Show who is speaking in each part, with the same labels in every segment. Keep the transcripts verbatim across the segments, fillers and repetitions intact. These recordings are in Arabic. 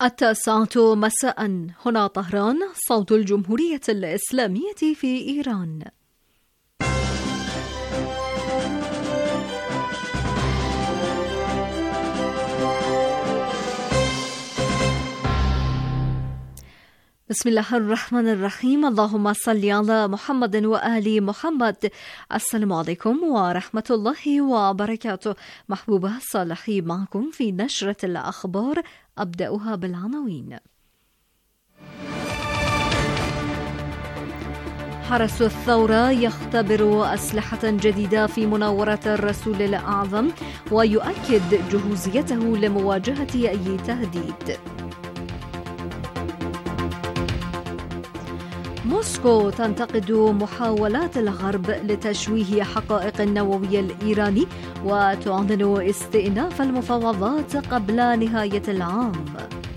Speaker 1: التاسعة مساء، هنا طهران، صوت الجمهورية الإسلامية في إيران. بسم الله الرحمن الرحيم. اللهم صل على محمد وآل محمد. السلام عليكم ورحمة الله وبركاته. محبوبة صالحي معكم في نشرة الأخبار، أبدأها بالعناوين. حرس الثورة يختبر أسلحة جديدة في مناورة الرسول الأعظم ويؤكد جهوزيته لمواجهة أي تهديد. موسكو تنتقد محاولات الغرب لتشويه حقائق النووي الإيراني وتعلن استئناف المفاوضات قبل نهاية العام.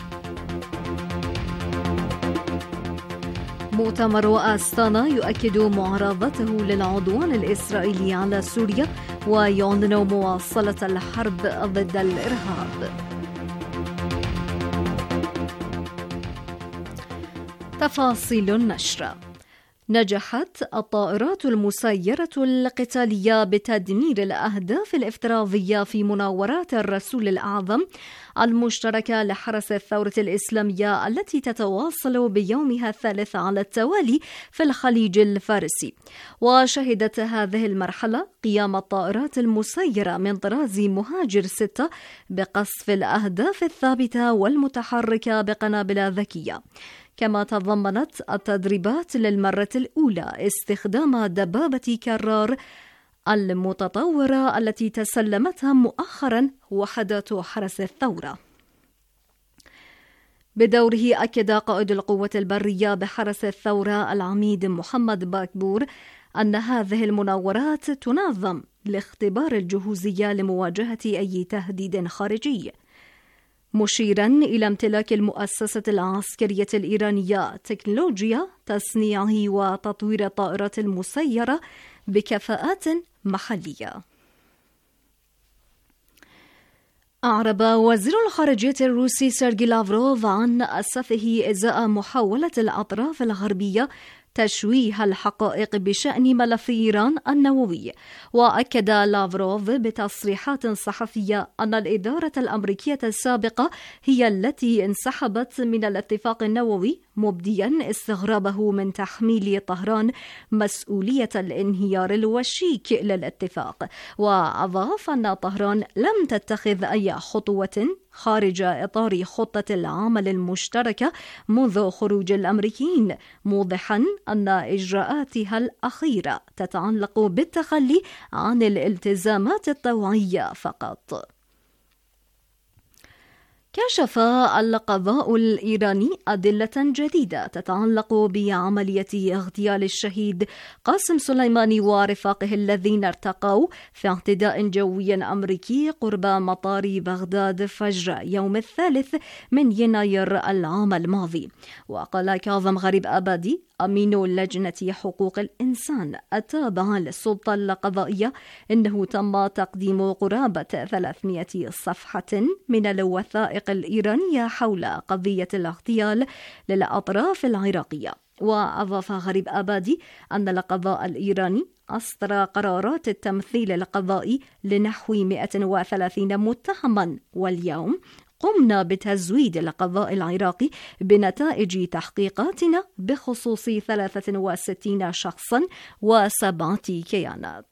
Speaker 1: مؤتمر أستانا يؤكد معارضته للعدوان الإسرائيلي على سوريا ويعلن مواصلة الحرب ضد الإرهاب. تفاصيل النشرة. نجحت الطائرات المسيرة القتالية بتدمير الأهداف الافتراضية في مناورات الرسول الأعظم المشتركة لحرس الثورة الإسلامية التي تتواصل بيومها الثالث على التوالي في الخليج الفارسي. وشهدت هذه المرحلة قيام الطائرات المسيرة من طراز مهاجر ستة بقصف الأهداف الثابتة والمتحركة بقنابل ذكية. كما تضمنت التدريبات للمرة الأولى استخدام دبابة كرار المتطورة التي تسلمتها مؤخرا وحدات حرس الثورة. بدوره أكد قائد القوة البرية بحرس الثورة العميد محمد باكبور أن هذه المناورات تنظم لاختبار الجهوزية لمواجهة أي تهديد خارجي، مشيرا إلى امتلاك المؤسسة العسكرية الإيرانية تكنولوجيا تصنيعه وتطوير الطائرات المسيرة بكفاءات محلية. أعرب وزير الخارجية الروسي سيرجي لافروف عن أسفه إزاء محاولة الأطراف الغربية تشويه الحقائق بشأن ملف إيران النووي. وأكد لافروف بتصريحات صحفية أن الإدارة الأمريكية السابقة هي التي انسحبت من الاتفاق النووي، مبديا استغرابه من تحميل طهران مسؤولية الانهيار الوشيك للاتفاق. وأضاف أن طهران لم تتخذ أي خطوة خارج إطار خطة العمل المشتركة منذ خروج الأمريكيين، موضحا أن إجراءاتها الأخيرة تتعلق بالتخلي عن الالتزامات الطوعية فقط. كشف القضاء الإيراني أدلة جديدة تتعلق بعملية اغتيال الشهيد قاسم سليماني ورفاقه الذين ارتقوا في اعتداء جوي أمريكي قرب مطار بغداد فجر يوم الثالث من يناير العام الماضي. وقال كاظم غريب أبادي أمين لجنة حقوق الإنسان التابعة للسلطة القضائية إنه تم تقديم قرابة ثلاثمائة صفحة من الوثائق الإيرانية حول قضية الاغتيال للأطراف العراقية. وأضاف غريب أبادي أن القضاء الإيراني أصدر قرارات التمثيل القضائي لنحو مئة وثلاثين متهما، واليوم قمنا بتزويد القضاء العراقي بنتائج تحقيقاتنا بخصوص ثلاثة وستين شخصا وسبعة كيانات.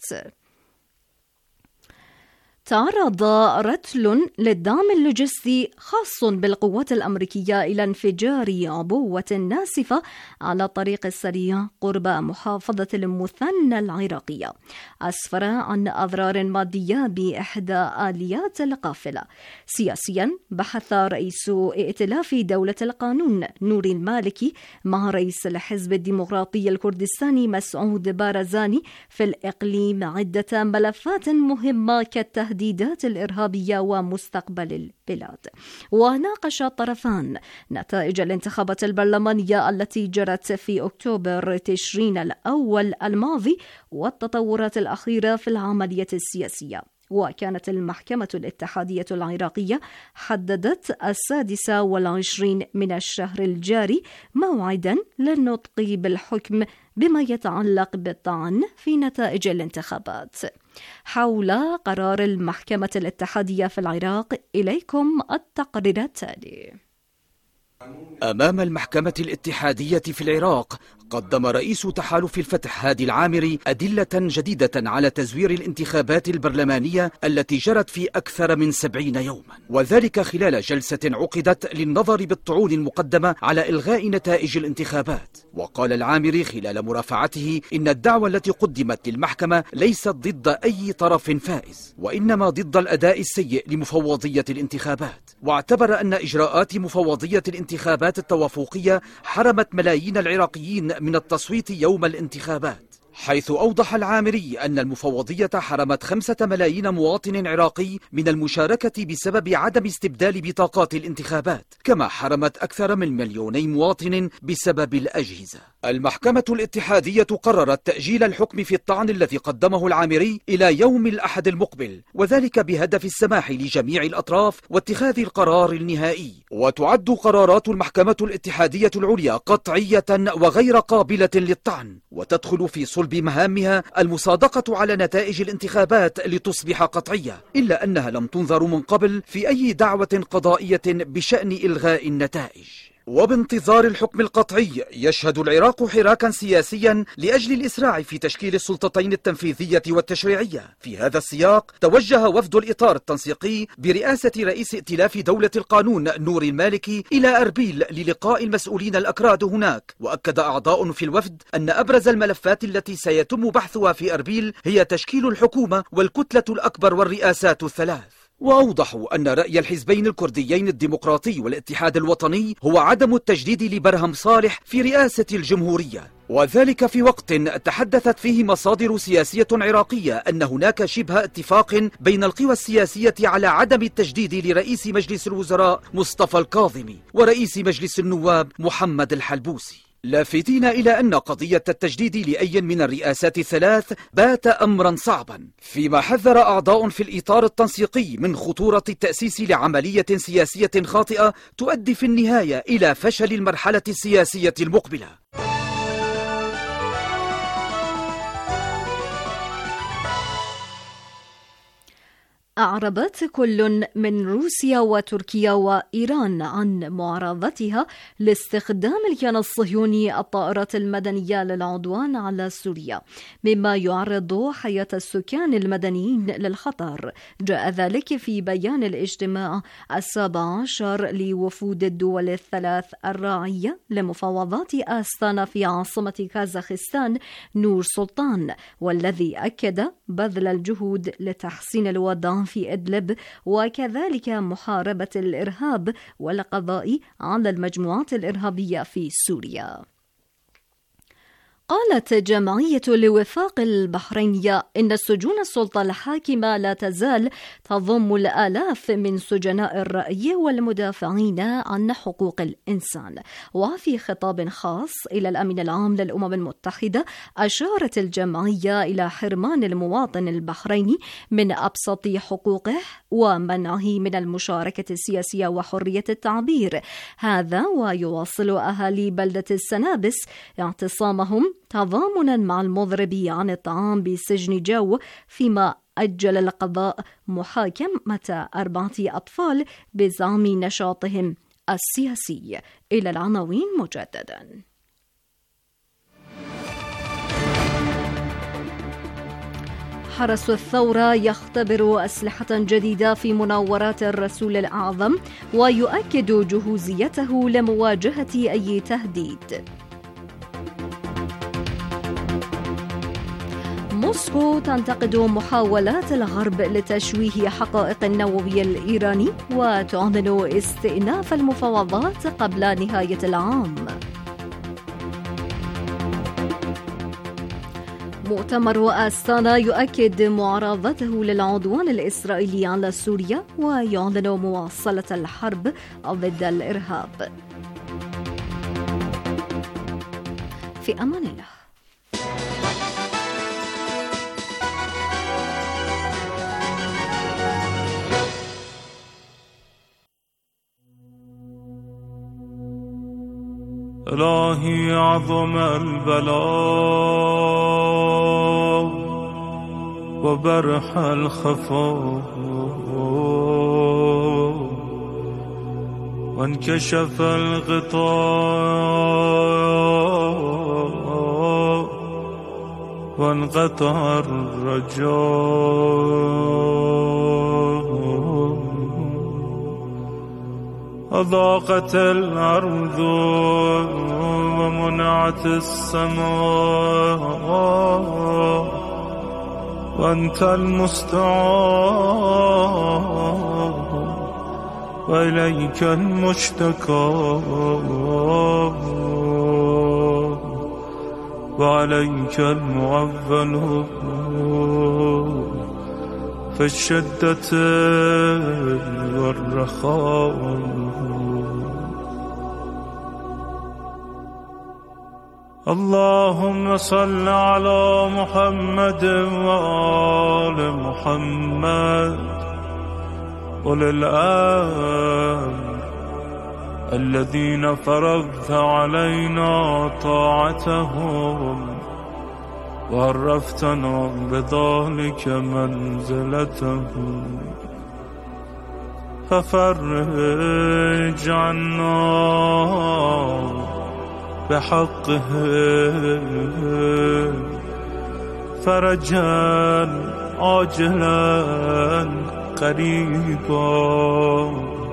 Speaker 1: تعرض رتل للدعم اللوجستي خاص بالقوات الأمريكية إلى انفجار عبوة ناسفة على الطريق السريع قرب محافظة المثنى العراقية، أسفر عن أضرار مادية بإحدى آليات القافلة. سياسيا، بحث رئيس ائتلاف دولة القانون نوري المالكي مع رئيس الحزب الديمقراطي الكردستاني مسعود بارزاني في الإقليم عدة ملفات مهمة كالتهديد التهديدات الإرهابية ومستقبل البلاد. وناقش الطرفان نتائج الانتخابات البرلمانية التي جرت في أكتوبر تشرين الأول الماضي والتطورات الأخيرة في العملية السياسية. وكانت المحكمة الاتحادية العراقية حددت السادسة والعشرين من الشهر الجاري موعدا للنطق بالحكم بما يتعلق بالطعن في نتائج الانتخابات. حول قرار المحكمة الاتحادية في العراق إليكم التقرير التالي.
Speaker 2: أمام المحكمة الاتحادية في العراق قدم رئيس تحالف الفتح هادي العامري أدلة جديدة على تزوير الانتخابات البرلمانية التي جرت في أكثر من سبعين يوما، وذلك خلال جلسة عقدت للنظر بالطعون المقدمة على إلغاء نتائج الانتخابات. وقال العامري خلال مرافعته إن الدعوى التي قدمت للمحكمة ليست ضد أي طرف فائز، وإنما ضد الأداء السيء لمفوضية الانتخابات، واعتبر أن إجراءات مفوضية الانتخابات التوافقية حرمت ملايين العراقيين من التصويت يوم الانتخابات، حيث أوضح العامري أن المفوضية حرمت خمسة ملايين مواطن عراقي من المشاركة بسبب عدم استبدال بطاقات الانتخابات، كما حرمت أكثر من مليوني مواطن بسبب الأجهزة. المحكمة الاتحادية قررت تأجيل الحكم في الطعن الذي قدمه العامري إلى يوم الأحد المقبل، وذلك بهدف السماح لجميع الأطراف واتخاذ القرار النهائي. وتعد قرارات المحكمة الاتحادية العليا قطعية وغير قابلة للطعن، وتدخل في صلب بمهامها المصادقة على نتائج الانتخابات لتصبح قطعية، إلا أنها لم تنظر من قبل في أي دعوة قضائية بشأن إلغاء النتائج. وبانتظار الحكم القطعي يشهد العراق حراكا سياسيا لأجل الإسراع في تشكيل السلطتين التنفيذية والتشريعية. في هذا السياق توجه وفد الإطار التنسيقي برئاسة رئيس ائتلاف دولة القانون نور المالكي إلى أربيل للقاء المسؤولين الأكراد هناك. وأكد أعضاء في الوفد أن أبرز الملفات التي سيتم بحثها في أربيل هي تشكيل الحكومة والكتلة الأكبر والرئاسات الثلاث. وأوضحوا أن رأي الحزبين الكرديين الديمقراطي والاتحاد الوطني هو عدم التجديد لبرهم صالح في رئاسة الجمهورية، وذلك في وقت تحدثت فيه مصادر سياسية عراقية أن هناك شبه اتفاق بين القوى السياسية على عدم التجديد لرئيس مجلس الوزراء مصطفى الكاظمي ورئيس مجلس النواب محمد الحلبوسي، لافتين إلى أن قضية التجديد لأي من الرئاسات الثلاث بات أمرا صعبا، فيما حذر أعضاء في الإطار التنسيقي من خطورة التأسيس لعملية سياسية خاطئة تؤدي في النهاية إلى فشل المرحلة السياسية المقبلة.
Speaker 1: أعربت كل من روسيا وتركيا وإيران عن معارضتها لاستخدام الكيان الصهيوني الطائرات المدنية للعدوان على سوريا، مما يعرض حياة السكان المدنيين للخطر. جاء ذلك في بيان الاجتماع السابع عشر لوفود الدول الثلاث الراعية لمفاوضات آستانا في عاصمة كازاخستان نور سلطان، والذي أكد بذل الجهود لتحسين الوضع في إدلب وكذلك محاربة الإرهاب والقضاء على المجموعات الإرهابية في سوريا. قالت جمعية لوفاق البحرينية إن السجون السلطة الحاكمة لا تزال تضم الآلاف من سجناء الرأي والمدافعين عن حقوق الإنسان. وفي خطاب خاص إلى الأمين العام للأمم المتحدة أشارت الجمعية إلى حرمان المواطن البحريني من أبسط حقوقه ومنعه من المشاركة السياسية وحرية التعبير. هذا ويواصل أهالي بلدة السنابس اعتصامهم تضامنا مع المضرب عن الطعام بسجن جو، فيما أجل القضاء محاكمة أربعة أطفال بزعم نشاطهم السياسي. إلى العناوين مجددا. حرس الثورة يختبر أسلحة جديدة في مناورات الرسول الأعظم ويؤكد جهوزيته لمواجهة أي تهديد. موسكو تنتقد محاولات الغرب لتشويه حقائق النووي الإيراني وتعلن استئناف المفاوضات قبل نهاية العام. مؤتمر آستانا يؤكد معارضته للعدوان الإسرائيلي على سوريا ويعلن مواصلة الحرب ضد الإرهاب. في أمان الله.
Speaker 3: الهی عظم البلاء و برح الخفا و انکشف الغطاء و انقطع الرجاء أضاقت الأرض ومنعت السماء وأنت المستعان وإليك المشتكى وعليك المعول في الشدة والرخاء. اللهم صل على محمد وآل محمد أولي الأمر الذين فرضت علينا طاعتهم وعرفتنا بذلك منزلتهم ففرج عنا بحقه فرجا عاجلا قريبا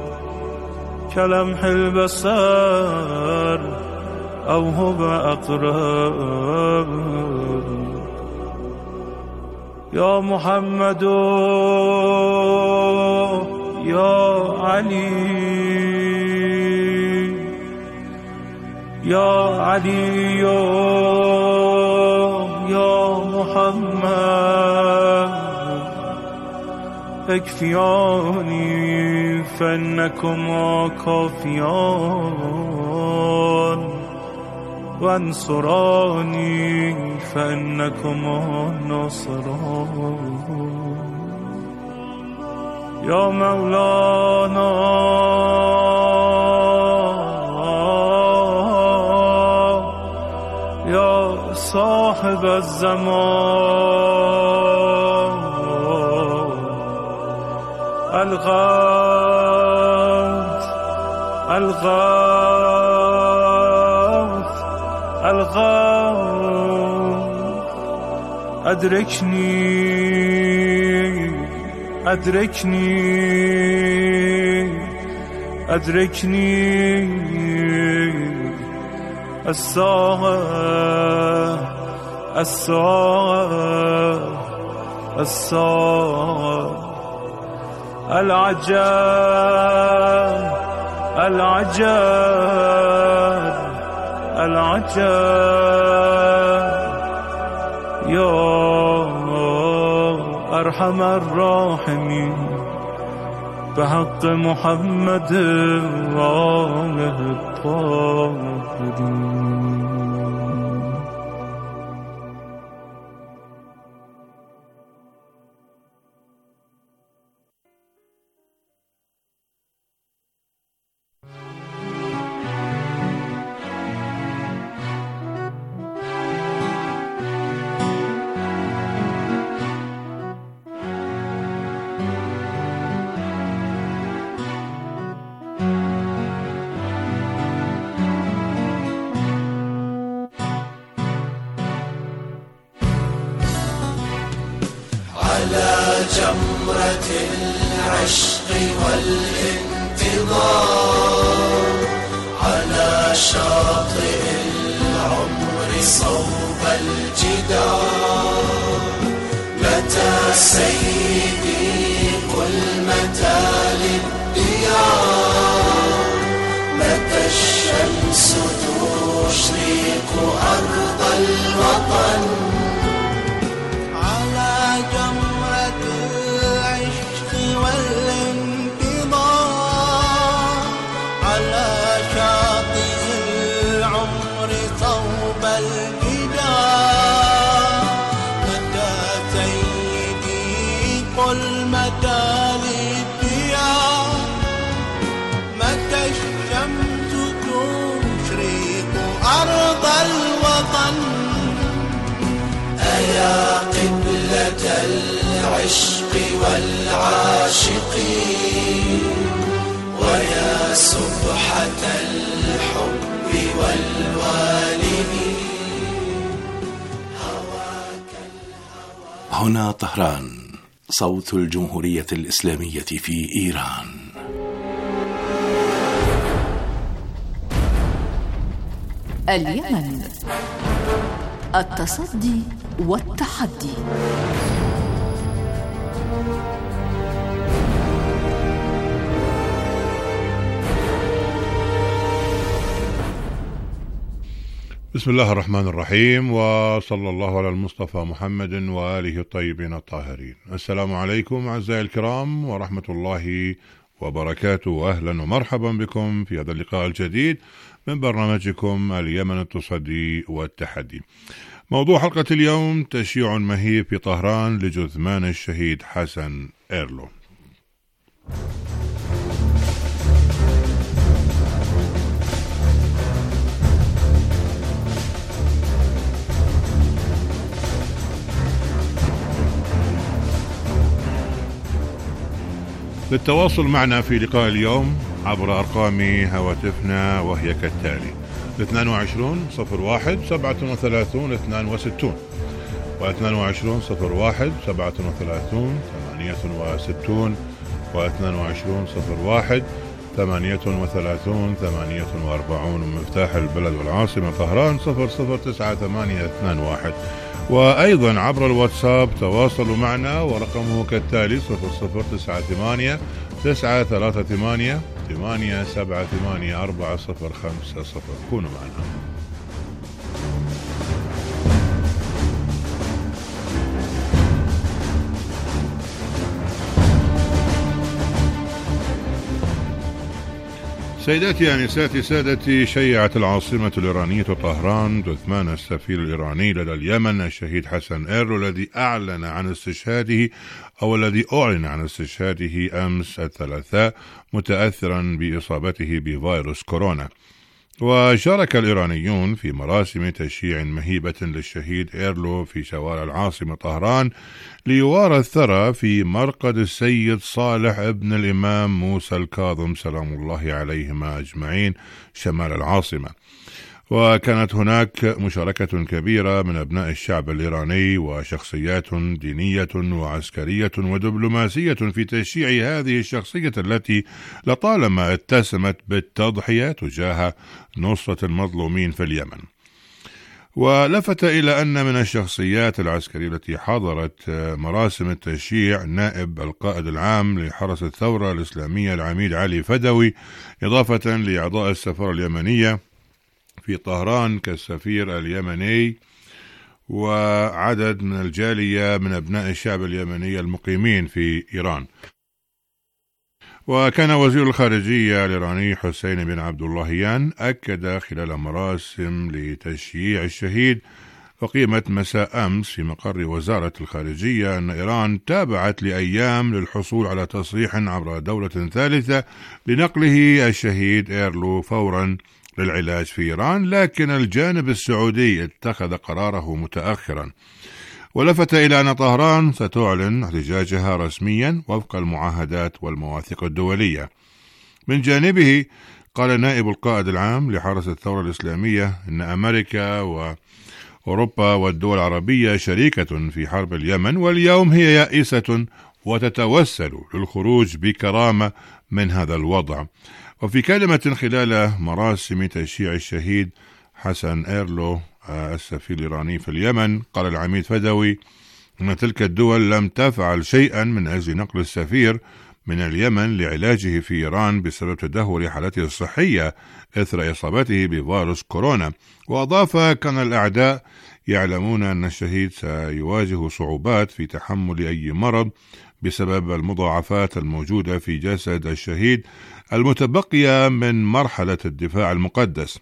Speaker 3: كلمح البصر أو هو أقرب. يا محمد يا علي يا علي يا محمد اكفياني فإنكما كافيان وانصراني فإنكما ناصران. يا مولانا يا صاحب الزمان الغوث الغوث الغوث أدركني أدركني أدركني الساعة الساعة الساعة العجاب العجاب العجاب. يا أرحم الراحمين بحق محمد وآله الطاهرين.
Speaker 4: جمرة العشق والانتظار على شاطئ العمر صوب الجدار. متى سيدي قل متى للديار، متى الشمس تشرق أرض الوطن.
Speaker 5: متى الشمس تشرق
Speaker 4: ويا قبلة العشق والعاشقين ويا سبحة الحب والوالدين.
Speaker 5: هنا طهران، صوت الجمهورية الإسلامية في إيران.
Speaker 6: اليمن، التصدي والتحدي.
Speaker 7: بسم الله الرحمن الرحيم، وصلى الله على المصطفى محمد وآله الطيبين الطاهرين. السلام عليكم أعزائي الكرام ورحمة الله وبركاته، وأهلا ومرحبا بكم في هذا اللقاء الجديد من برنامجكم اليمن التصدي والتحدي. موضوع حلقة اليوم: تشييع مهيب في طهران لجثمان الشهيد حسن إيرلو. للتواصل معنا في لقاء اليوم عبر أرقام هواتفنا وهي كالتالي: اثنان وعشرين صفر واحد سبعة وثلاثين اثنان وستين واثنان وعشرين صفر واحد سبعة وثلاثين ثمانية وستين واثنان وعشرين صفر واحد ثمانية وثلاثين ثمانية وأربعين، ومفتاح البلد والعاصمة طهران صفر صفر تسعة ثمانية اثنان واحد. وأيضا عبر الواتساب تواصلوا معنا ورقمه كالتالي: صفر صفر تسعة ثمانية تسعة ثلاثة ثمانية ثمانية سبعة ثمانية أربعة صفر خمسة صفر. كونوا معنا. سيداتي أنساتي سادتي، شيعت العاصمة الإيرانية طهران جثمان السفير الإيراني لدى اليمن الشهيد حسن إيرلو الذي أعلن عن استشهاده أو الذي أعلن عن استشهاده أمس الثلاثاء متأثرا بإصابته بفيروس كورونا. وشارك الإيرانيون في مراسم تشييع مهيبة للشهيد إيرلو في شوارع العاصمة طهران ليوارى الثرى في مرقد السيد صالح ابن الإمام موسى الكاظم سلام الله عليهما أجمعين شمال العاصمة. وكانت هناك مشاركة كبيرة من أبناء الشعب الإيراني وشخصيات دينية وعسكرية ودبلوماسية في تشييع هذه الشخصية التي لطالما اتسمت بالتضحية تجاه نصرة المظلومين في اليمن. ولفت إلى أن من الشخصيات العسكرية التي حضرت مراسم التشييع نائب القائد العام لحرس الثورة الإسلامية العميد علي فدوي، إضافة لأعضاء السفارة اليمنية في طهران كالسفير اليمني وعدد من الجالية من أبناء الشعب اليمني المقيمين في إيران. وكان وزير الخارجية الإيراني حسين بن عبد اللهيان أكد خلال مراسم لتشييع الشهيد وقيمة مساء أمس في مقر وزارة الخارجية أن إيران تابعت لأيام للحصول على تصريح عبر دولة ثالثة لنقله الشهيد إيرلو فورا للعلاج في إيران، لكن الجانب السعودي اتخذ قراره متأخرا. ولفت إلى أن طهران ستعلن احتجاجها رسميا وفق المعاهدات والمواثيق الدولية. من جانبه قال نائب القائد العام لحرس الثورة الإسلامية إن أمريكا وأوروبا والدول العربية شريكة في حرب اليمن، واليوم هي يائسة وتتوسل للخروج بكرامة من هذا الوضع. وفي كلمة خلال مراسم تشييع الشهيد حسن إيرلو السفير الإيراني في اليمن، قال العميد فدوي أن تلك الدول لم تفعل شيئا من أجل نقل السفير من اليمن لعلاجه في إيران بسبب تدهور حالته الصحية إثر إصابته بفيروس كورونا. وأضاف: كان الأعداء يعلمون أن الشهيد سيواجه صعوبات في تحمل أي مرض بسبب المضاعفات الموجودة في جسد الشهيد المتبقية من مرحلة الدفاع المقدس،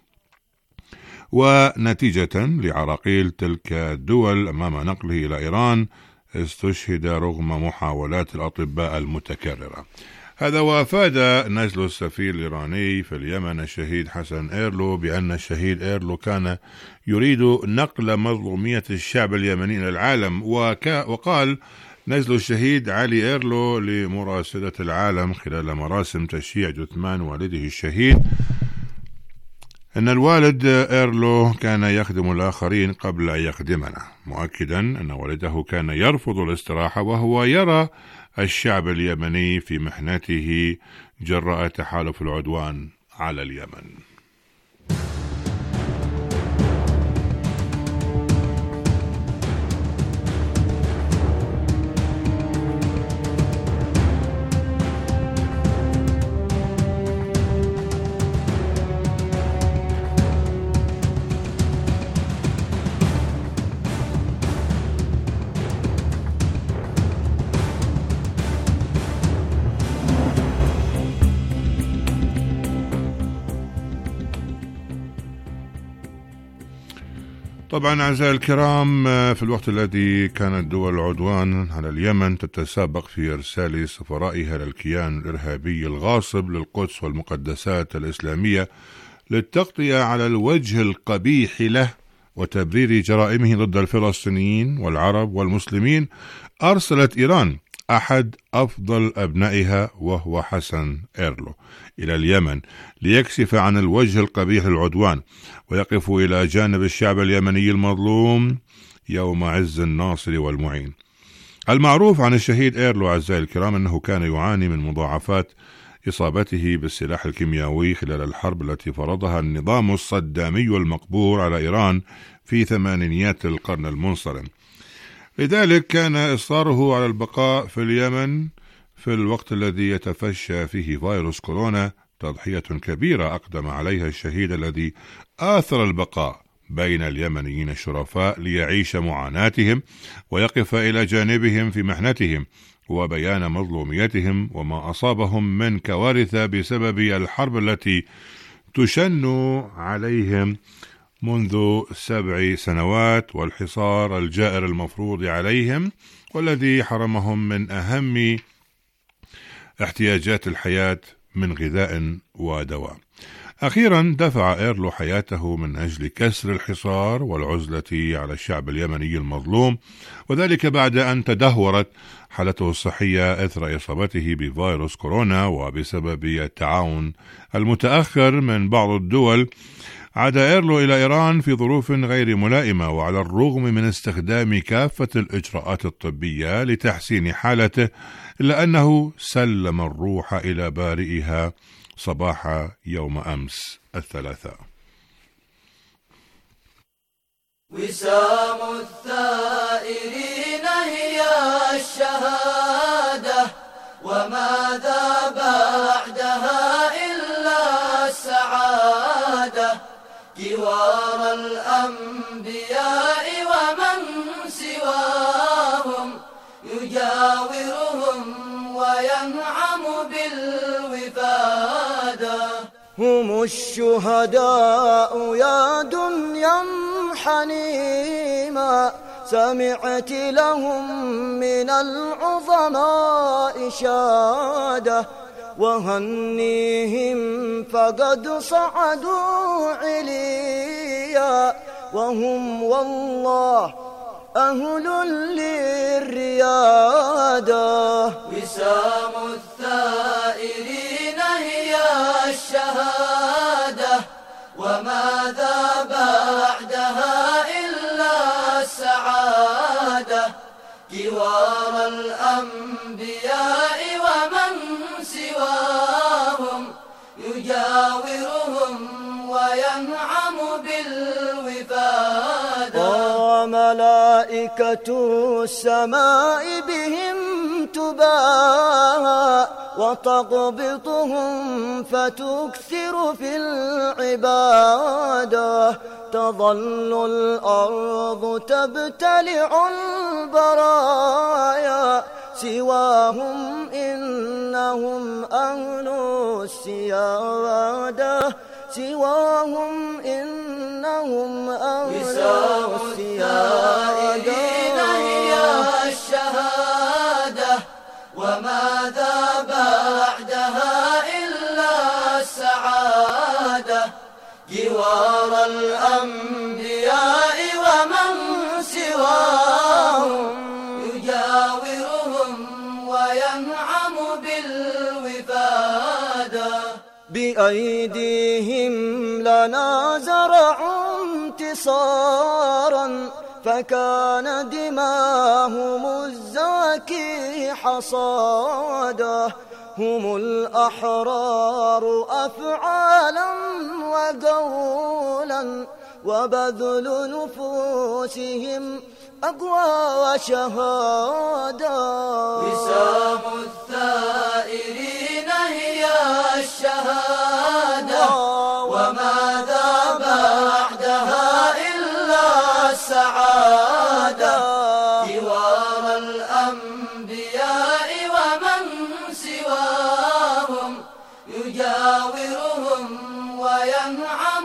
Speaker 7: ونتيجة لعراقيل تلك الدول أمام نقله إلى إيران استشهد رغم محاولات الأطباء المتكررة. هذا وأفاد نزل السفير الإيراني في اليمن الشهيد حسن إيرلو بأن الشهيد إيرلو كان يريد نقل مظلومية الشعب اليمني إلى العالم، وقال نزل الشهيد علي إيرلو لمراسلة العالم خلال مراسم تشييع جثمان والده الشهيد أن الوالد إيرلو كان يخدم الآخرين قبل أن يخدمنا، مؤكدا أن والده كان يرفض الاستراحة وهو يرى الشعب اليمني في محنته جراء تحالف العدوان على اليمن. طبعا أعزائي الكرام، في الوقت الذي كانت دول العدوان على اليمن تتسابق في إرسال سفرائها للكيان الإرهابي الغاصب للقدس والمقدسات الإسلامية للتغطية على الوجه القبيح له وتبرير جرائمه ضد الفلسطينيين والعرب والمسلمين، أرسلت إيران أحد أفضل أبنائها وهو حسن إيرلو إلى اليمن ليكشف عن الوجه القبيح للعدوان ويقف إلى جانب الشعب اليمني المظلوم يوم عز الناصر والمعين. المعروف عن الشهيد إيرلو أعزائي الكرام أنه كان يعاني من مضاعفات إصابته بالسلاح الكيميائي خلال الحرب التي فرضها النظام الصدامي المقبور على إيران في ثمانينيات القرن المنصرم. لذلك كان إصراره على البقاء في اليمن في الوقت الذي يتفشى فيه فيروس كورونا تضحية كبيرة أقدم عليها الشهيد الذي آثر البقاء بين اليمنيين الشرفاء ليعيش معاناتهم ويقف إلى جانبهم في محنتهم وبيان مظلوميتهم وما أصابهم من كوارث بسبب الحرب التي تشن عليهم منذ سبع سنوات والحصار الجائر المفروض عليهم والذي حرمهم من أهم احتياجات الحياة من غذاء ودواء. أخيرا دفع إيرلو حياته من أجل كسر الحصار والعزلة على الشعب اليمني المظلوم، وذلك بعد أن تدهورت حالته الصحية إثر إصابته بفيروس كورونا وبسبب التعاون المتأخر من بعض الدول. عاد إيرلو إلى إيران في ظروف غير ملائمة وعلى الرغم من استخدام كافة الإجراءات الطبية لتحسين حالته، إلا أنه سلم الروح إلى بارئها صباح يوم أمس الثلاثاء.
Speaker 4: وسام الثائرين هي الشهادة وماذا بعدها إلا السعادة، جوار الأنبياء ومن سواهم يجاورهم وينعم بالوفادة. هم الشهداء يا دنيا حنيما، سمعت لهم من العظماء شادة، وهنيهم فقد صعدوا عليا، وهم والله أهل للريادة. وسام الثائرين هي الشهادة وماذا بعدها إلا السعادة، جوار الأنبياء ومن سواهم يجاورهم وينعم بالوفادة. وملائكة السماء بهم تباهى وتقبطهم فتكثر في العبادة، تظل الأرض تبتلع البرايا، سواهم إنهم أهل السيادة، سواهم إنهم أهل السيادة. هي الشهادة وماذا بعد جوار الأنبياء ومن سواهم يجاورهم وينعم بالوفادة بأيديهم لنا زرعوا انتصارا فكان دماهم الزاكي حصاده هم الأحرار أفعالا وقولا وبذل نفوسهم أقوى وشهادة وسام الثائرين هي الشهادة وماذا بعدها إلا السعادة جوار الأنبياء ومن سواهم يجاورهم وينعم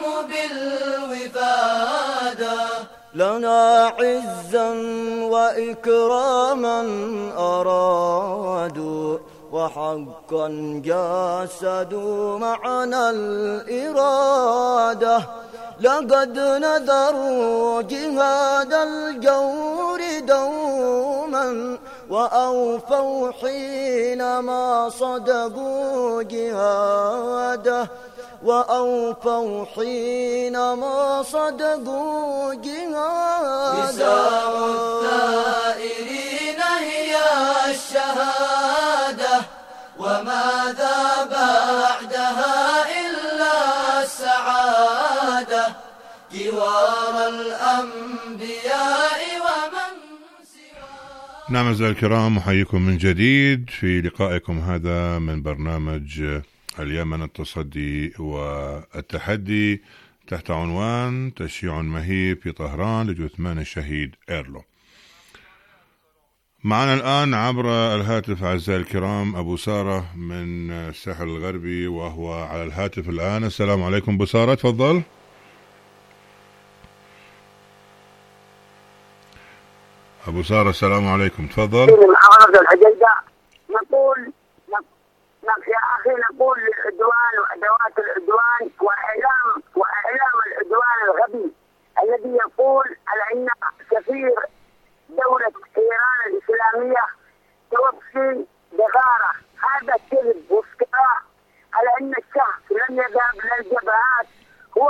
Speaker 4: بالوفادة لنا عزا وإكراما أرادوا وحقا جاسدوا معنى الإرادة لقد نذروا جهاد الجور دوما وأوفوا حينما صدقوا جهاده وأوفوا حينما صدقوا جهاده وسام الثائرين هي الشهادة وماذا بعدها إلا السعادة جوار الأنبياء ومن سواهم.
Speaker 7: نعم أعزائي الكرام، أحييكم من جديد في لقائكم هذا من برنامج اليمن التصدي والتحدي تحت عنوان تشييع مهيب في طهران لجثمان الشهيد إيرلو. معنا الآن عبر الهاتف أعزائي الكرام أبو سارة من الساحل الغربي وهو على الهاتف الآن. السلام عليكم أبو سارة، تفضل. أبو سارة السلام عليكم، تفضل.
Speaker 8: محافظة الحجيجة نقول يا أخي نقول للعدوان وأدوات العدوان وإعلام وإعلام العدوان الغبي الذي يقول على أن سفير دولة إيران الإسلامية توفي بغارة، هذا كذب وافتراء على أن الشخص لم يذهب للجبهات، هو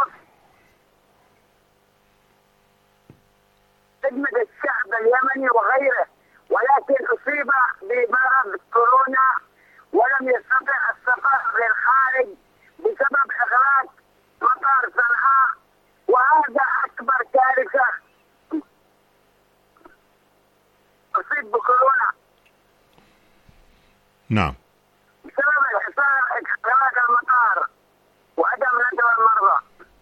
Speaker 8: خدمة الشعب اليمني وغيره، ولكن أصيب بمرض كورونا ولم يستطع السفر للخارج بسبب إغلاق مطار صنعاء، وهذا أكبر كارثة. أصيب بكورونا
Speaker 7: نعم
Speaker 8: بسبب إغلاق المطار وعدم ندوة المرضى.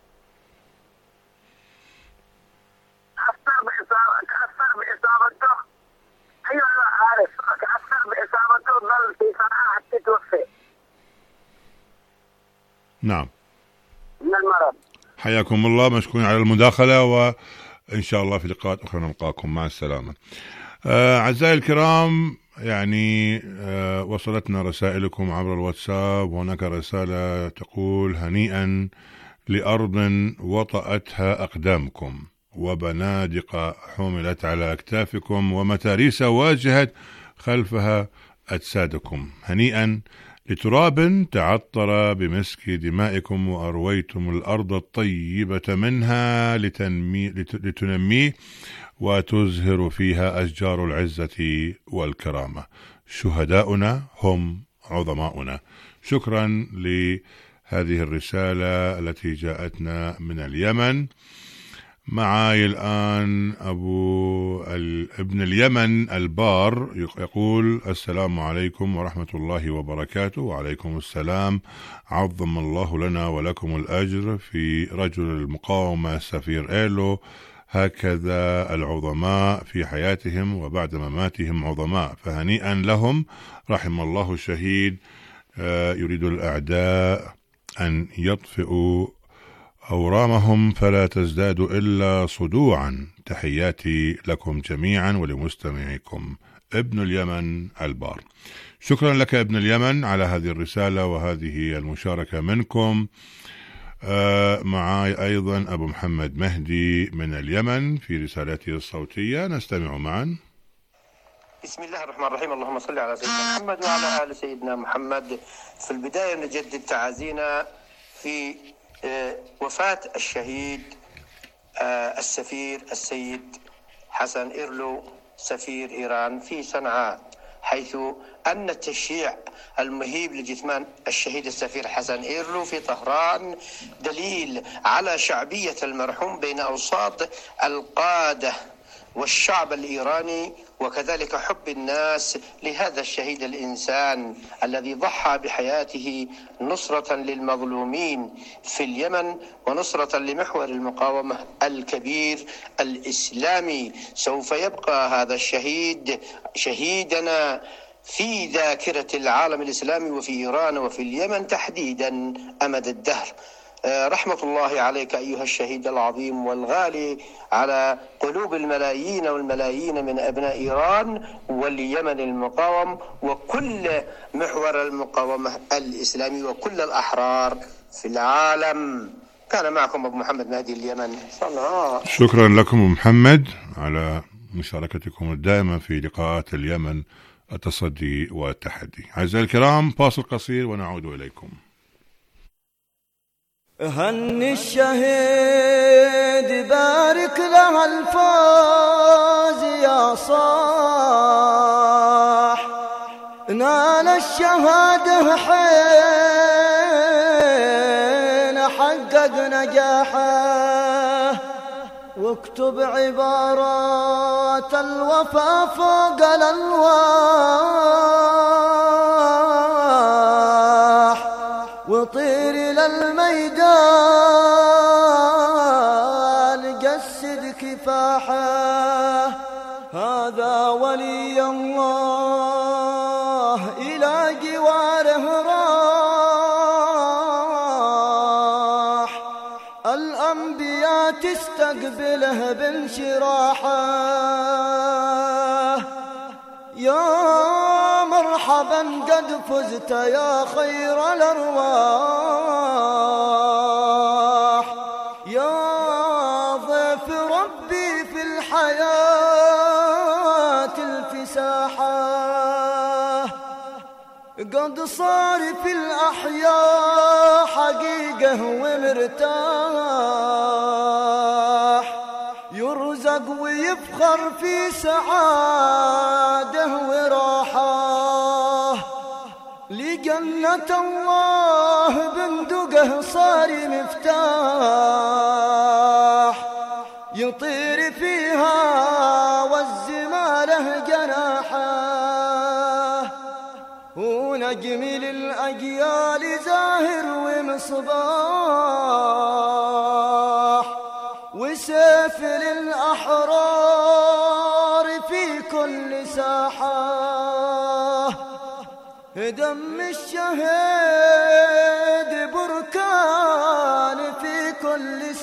Speaker 8: أثر بإصابته أثر بإصابته أيوة لا عارف أثر بإصابته ظل في صنعاء حتى توفي.
Speaker 7: نعم
Speaker 8: من المرض.
Speaker 7: حياكم الله، مشكورين على المداخلة، وإن شاء الله في لقاءات أخرى نلقاكم. مع السلامة. آه، أعزائي الكرام، يعني آه، وصلتنا رسائلكم عبر الواتساب، وهناك رسالة تقول: هنيئا لأرض وطأتها أقدامكم، وبنادق حملت على أكتافكم، ومتاريس واجهت خلفها أجسادكم. هنيئا لتراب تعطر بمسك دمائكم، وأرويتم الأرض الطيبة منها لتنمي لتنميه وتزهر فيها أشجار العزة والكرامة. شهداؤنا هم عظماؤنا. شكرا لهذه الرسالة التي جاءتنا من اليمن. معي الآن أبو ابن اليمن البار يقول: السلام عليكم ورحمة الله وبركاته. وعليكم السلام، عظم الله لنا ولكم الأجر في رجل المقاومة سفير إيرلو. هكذا العظماء في حياتهم وبعد مماتهم عظماء، فهنيئا لهم. رحم الله الشهيد. يريد الأعداء أن يطفئوا أورامهم فلا تزداد إلا صدوعا. تحياتي لكم جميعا ولمستمعيكم. ابن اليمن البار. شكرا لك ابن اليمن على هذه الرسالة وهذه المشاركة منكم. آه معاي أيضا أبو محمد مهدي من اليمن في رسالته الصوتية، نستمع معا.
Speaker 9: بسم الله الرحمن الرحيم. اللهم صل على سيدنا محمد وعلى آل سيدنا محمد. في البداية نجدد تعازينا في وفاة الشهيد السفير السيد حسن إيرلو سفير إيران في صنعاء، حيث أن التشييع المهيب لجثمان الشهيد السفير حسن إيرلو في طهران دليل على شعبية المرحوم بين أوساط القادة والشعب الإيراني، وكذلك حب الناس لهذا الشهيد الإنسان الذي ضحى بحياته نصرة للمظلومين في اليمن ونصرة لمحور المقاومة الكبير الإسلامي. سوف يبقى هذا الشهيد شهيدنا في ذاكرة العالم الإسلامي وفي إيران وفي اليمن تحديدا أمد الدهر. رحمة الله عليك أيها الشهيد العظيم والغالي على قلوب الملايين والملايين من أبناء إيران واليمن المقاوم وكل محور المقاومة الإسلامي وكل الأحرار في العالم. كان معكم أبو محمد مهدي اليمن صنعاء.
Speaker 7: شكرا لكم أبو محمد على مشاركتكم الدائمة في لقاءات اليمن التصدي والتحدي. أعزائي الكرام، فاصل قصير ونعود إليكم.
Speaker 4: هني الشهيد بارك له الفوز يا صاح، نال الشهادة حين حقق نجاحه، واكتب عبارات الوفا فوق الألواح، وطير إلى الميدان جسد كفاحه. هذا ولي الله إلى جواره راح، الأنبياء تستقبله بانشراحه. يا مرحبا قد فزت يا خير الأرواح، يا ضيف ربي في الحياة الفساحة. قد صار في الأحياء حقيقة ومرتاح، يرزق ويفخر في سعاده وراحة. لجنة الله بندقه صار مفتاح، يطير فيها والزماله جناحه. هو نجم للأجيال زاهر ومصباح، وسيف للأحرار في كل ساحة. دم الشهيد بركان في كل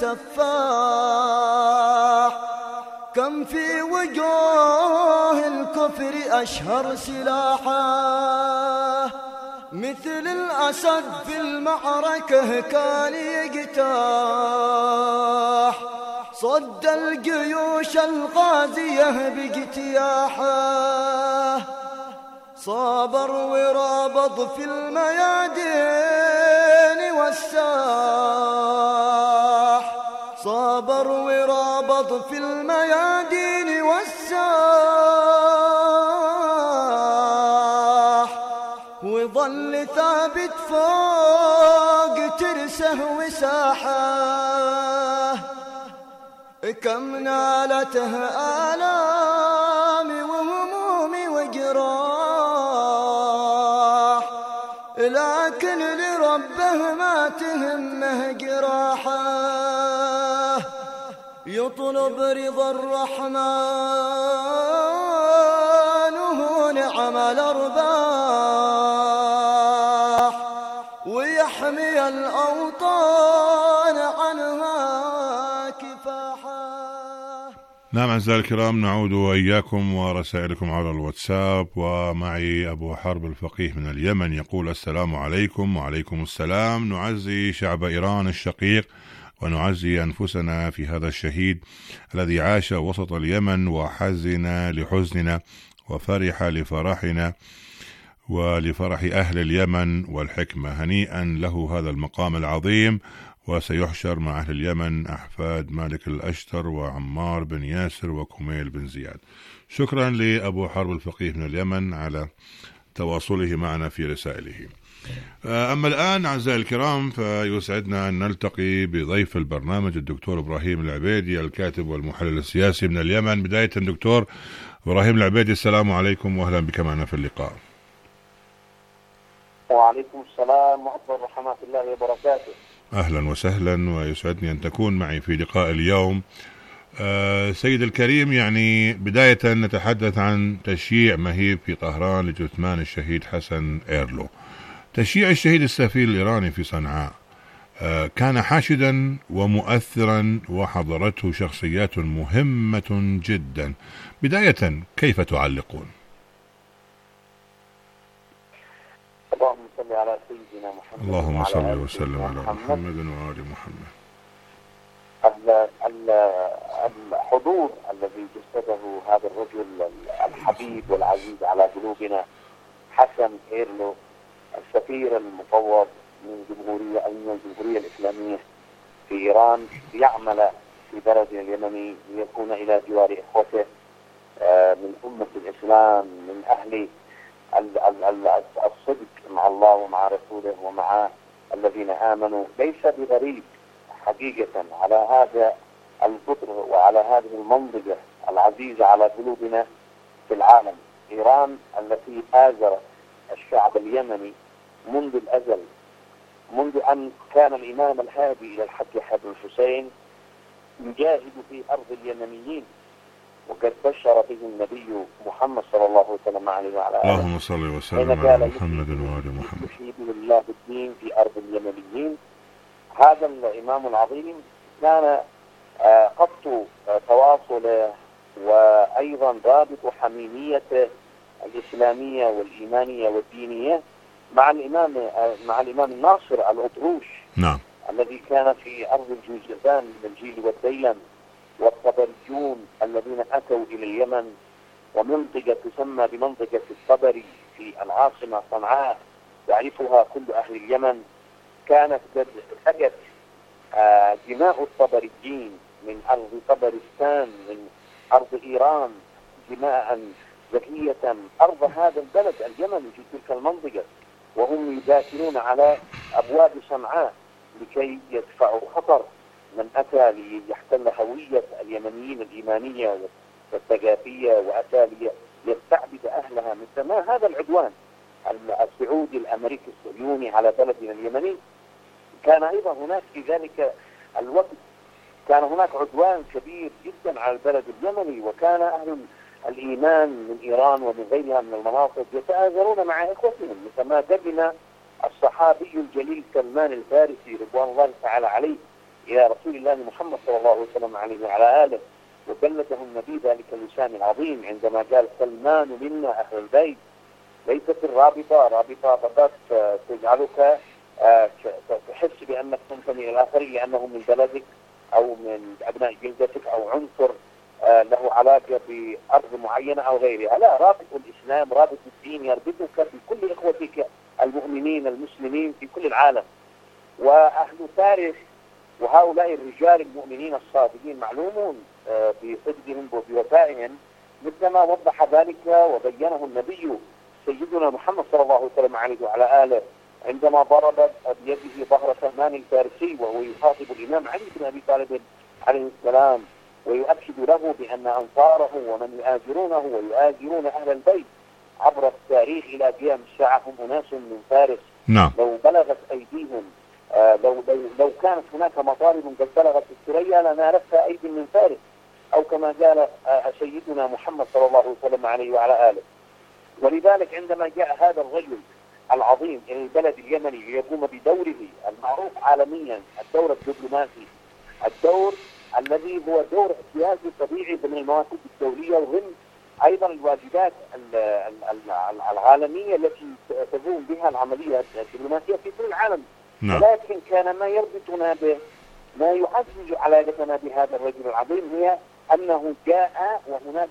Speaker 4: سفاح، كم في وجوه الكفر أشهر سلاحه. مثل الأسد في المعركة كان يجتاح، صد الجيوش الغازية باجتياحه. صابر ورابط في الميادين والساح، صابر ورابط في الميادين والساح. وظل ثابت فوق ترسه وساحه. كم نالته آلام وهموم وجراح، لكن لربه ما تهمه جراحه. يطلب رضا الرحمن وهو نعم الأرباح، ويحمي الأوطان عنها كفاحا.
Speaker 7: نعم أعزائي الكرام، نعود وإياكم ورسائلكم على الواتساب، ومعي أبو حرب الفقيه من اليمن يقول: السلام عليكم. وعليكم السلام. نعزي شعب إيران الشقيق ونعزي أنفسنا في هذا الشهيد الذي عاش وسط اليمن وحزن لحزننا وفرح لفرحنا ولفرح أهل اليمن والحكمة. هنيئا له هذا المقام العظيم، وسيحشر مع أهل اليمن أحفاد مالك الأشتر وعمار بن ياسر وكميل بن زياد. شكرا لأبو حرب الفقيه من اليمن على تواصله معنا في رسائله. أما الآن أعزائي الكرام، فيسعدنا أن نلتقي بضيف البرنامج الدكتور إبراهيم العبيدي، الكاتب والمحلل السياسي من اليمن. بداية دكتور إبراهيم العبيدي، السلام عليكم وأهلا بك معنا في اللقاء.
Speaker 10: وعليكم السلام ورحمة رحمة الله وبركاته.
Speaker 7: أهلا وسهلا، ويسعدني أن تكون معي في لقاء اليوم. أه سيد الكريم، يعني بداية نتحدث عن تشييع مهيب في طهران لجثمان الشهيد حسن إيرلو. تشييع الشهيد السفير الإيراني في صنعاء أه كان حاشدا ومؤثرا، وحضرته شخصيات مهمة جدا. بداية كيف تعلقون؟
Speaker 10: اللهم صل على سيدنا محمد.
Speaker 7: اللهم صل وسلم على محمد وآل محمد.
Speaker 10: الحضور الذي جسده هذا الرجل الحبيب والعزيز على قلوبنا، حسن إيرلو، السفير المفوض من جمهورية من الجمهورية الإسلامية في إيران، يعمل في بلدنا اليمني ليكون إلى جوار إخوته من أمة الإسلام، من أهل الصدق مع الله ومع رسوله ومع الذين آمنوا. ليس بغريب حقيقة على هذا القطر وعلى هذه المنطقة العزيزة على قلوبنا في العالم. إيران التي آزرت الشعب اليمني منذ الأزل، منذ أن كان الإمام الهادي إلى الحق حسن الحسين يجاهد في أرض اليمنيين، وقد بشر به النبي محمد صلى الله عليه وسلم عليه وعلى آله.
Speaker 7: اللهم صل وسلم على محمد وآل محمد.
Speaker 10: يشهد لله بالدين في أرض اليمنيين. هذا الإمام العظيم كان قط تواصله وأيضا رابط حميميته الإسلامية والإيمانية والدينية مع الإمام مع الإمام الناصر الأطروش،
Speaker 7: نعم،
Speaker 10: الذي كان في أرض الجوزجان من الجيل والديلم، والطبريون الذين أتوا إلى اليمن، ومنطقة تسمى بمنطقة الطبري في العاصمة صنعاء يعرفها كل أهل اليمن. كانت قد سقت دماء الطبريين من أرض طبرستان، من أرض إيران، دماء زكية أرض هذا البلد اليمن في تلك المنطقة، وهم يداخلون على أبواب صنعاء لكي يدفعوا خطر من أتى ليحتل هوية اليمنيين الإيمانية والثقافية، وأتى ليستعبد أهلها، مثل ما هذا العدوان السعودي الأمريكي الصهيوني على بلدنا اليمني. كان أيضا هناك في ذلك الوقت كان هناك عدوان كبير جدا على البلد اليمني، وكان أهل الإيمان من إيران ومن غيرها من المناطق يتآزرون مع إخوتهم، مثل ما قدم الصحابي الجليل سلمان الفارسي رضوان الله تعالى عليه إلى رسول الله محمد صلى الله عليه وسلم عليه وعلى آله، وبلغه النبي ذلك اللسان العظيم عندما قال: سلمان منا أهل البيت. ليست الرابطة رابطة فقط تجعلك تحس بأنك تنتمي إلى الآخرين لأنه من بلدك أو من أبناء جلدتك أو عنصر له علاقة بأرض معينة أو غيرها. لا، رابط الإسلام، رابط الدين يربطك بكل إخوتك المؤمنين المسلمين في كل العالم. وأهل فارس وهؤلاء الرجال المؤمنين الصادقين معلومون بصدقهم وبوفائهم، مثل ما وضح ذلك وبينه النبي سيدنا محمد صلى الله عليه وسلم عليه وعلى آله عندما ضرب بيده ظهر سلمان الفارسي وهو يخاطب الإمام علي بن أبي طالب عليه السلام، ويؤكد له بأن أنصاره ومن يؤازرونه ويؤازرون أهل البيت عبر التاريخ إلى قيام الساعة هم أناس من فارس.
Speaker 7: نعم.
Speaker 10: لو بلغت أيديهم آه لو, لو لو كانت هناك مطالب قد بلغت الثريا لنالتها أيدي من فارس، أو كما قال آه سيدنا محمد صلى الله عليه وسلم عليه وعلى آله. ولذلك عندما جاء هذا الرجل العظيم إلى البلد اليمني ليقوم بدوره المعروف عالميا، الدور الدبلوماسي، الدور الذي هو دور سياسي طبيعي ضمن المواقف الدولية وضمن أيضا الواجبات العالمية التي تقوم بها العملية الدبلوماسية في كل العالم. ولكن كان ما يربطنا به، ما يعزز علاقتنا بهذا الرجل العظيم، هي أنه جاء وهناك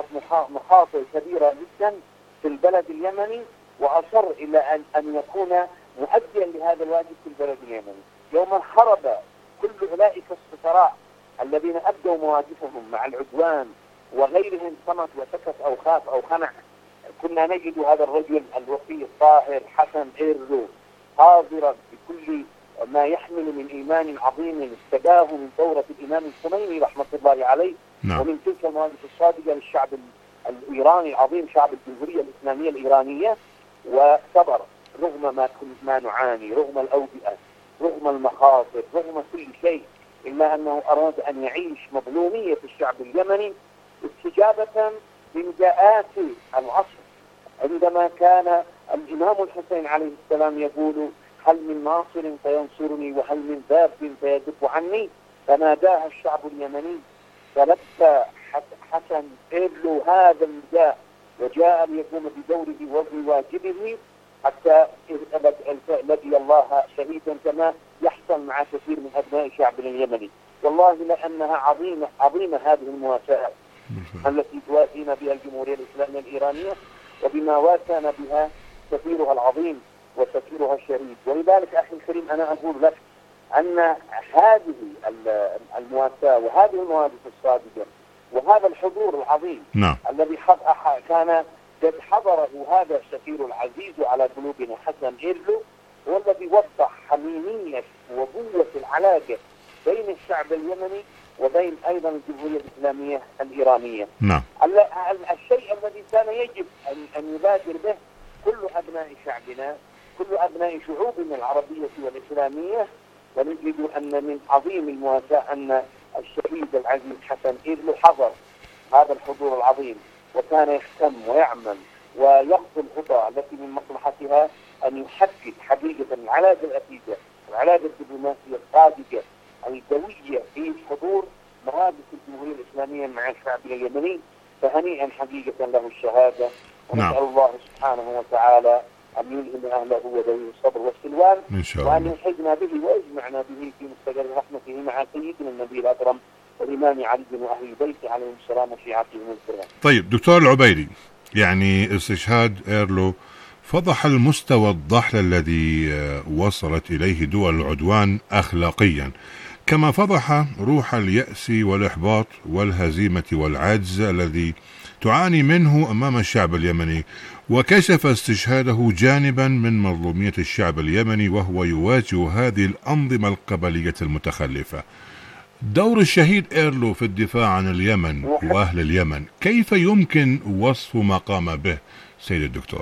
Speaker 10: مخاطر كبيرة جدا في البلد اليمني، وأصر إلى أن أن يكون مؤديا لهذا الواجب في البلد اليمني. يوم حرب كل أولئك السفراء الذين أبدوا مواقفهم مع العدوان وغيرهم صمت وسكت أو خاف أو خنع، كنا نجد هذا الرجل الوفي الطاهر حسن إيرلو حاضرا بكل ما يحمل من إيمان عظيم استجاه من ثورة الإمام الخميني رحمة الله عليه. نعم. ومن تلك المواقف الصادقة للشعب الإيراني العظيم، شعب الجمهورية الإسلامية الإيرانية، وصبر رغم ما ما نعاني، رغم الأوبئة، رغم المخاطر، رغم كل شيء، إلا أنه أراد أن يعيش مظلومية الشعب اليمني استجابة لنداءات العصر. عندما كان الإمام الحسين عليه السلام يقول: هل من ناصر فينصرني وهل من ذاب فيدف عني، فناداها الشعب اليمني، فلبى حسن إيرلو هذا النداء وجاء ليقوم بدوره وبواجبه حتى لقي الله شهيدا، كما يحصل مع كثير من أبناء شعبنا اليمني. والله لأنها عظيمة عظيمة هذه المواساة التي تواسينا بها الجمهورية الإسلامية الإيرانية، وبما واسانا بها سفيرها العظيم وسفيرها الشهيد. ولذلك أخي الكريم أنا أقول لك أن هذه المواساة وهذه المواقف الصادقة وهذا الحضور العظيم نعم. الذي كان قد حضره هذا السفير العزيز على قلوبنا حسن إيرلو، هو الذي وضح حميمية وقوة العلاقة بين الشعب اليمني وبين أيضا الجمهورية الإسلامية الإيرانية. نعم. الشيء الذي كان يجب أن يبادر به كل أبناء شعبنا، كل أبناء شعوبنا العربية والإسلامية، ونجد أن من عظيم المواساة أن الشهيد العزيز حسن إيرلو حضر هذا الحضور العظيم، وكان يهتم ويعمل ويقضي الخطى التي من مصلحتها أن يحقق حقيقة العلاقة الأكيدة، العلاقة الدبلوماسية الصادقة القوية في حضور مواقف الجمهورية الإسلامية مع الشعب اليمني. فهنيئا حقيقة له الشهادة، ونسأل نعم. الله سبحانه وتعالى أن يلهم أهله وذويه الصبر والسلوان، وأن يلحقنا به ويجمعنا به في مستقر رحمته مع سيدنا النبي الأكرم والإمام علي وأهل بيته عليهم السلام وشيعتهم الكرام.
Speaker 7: طيب دكتور العبيدي، يعني استشهاد إيرلو فضح المستوى الضحل الذي وصلت إليه دول العدوان أخلاقيا، كما فضح روح اليأس والإحباط والهزيمة والعجز الذي تعاني منه أمام الشعب اليمني، وكشف استشهاده جانبا من مظلومية الشعب اليمني وهو يواجه هذه الأنظمة القبلية المتخلفة. دور الشهيد إيرلو في الدفاع عن اليمن وأهل اليمن كيف يمكن وصف ما قام به سيد الدكتور؟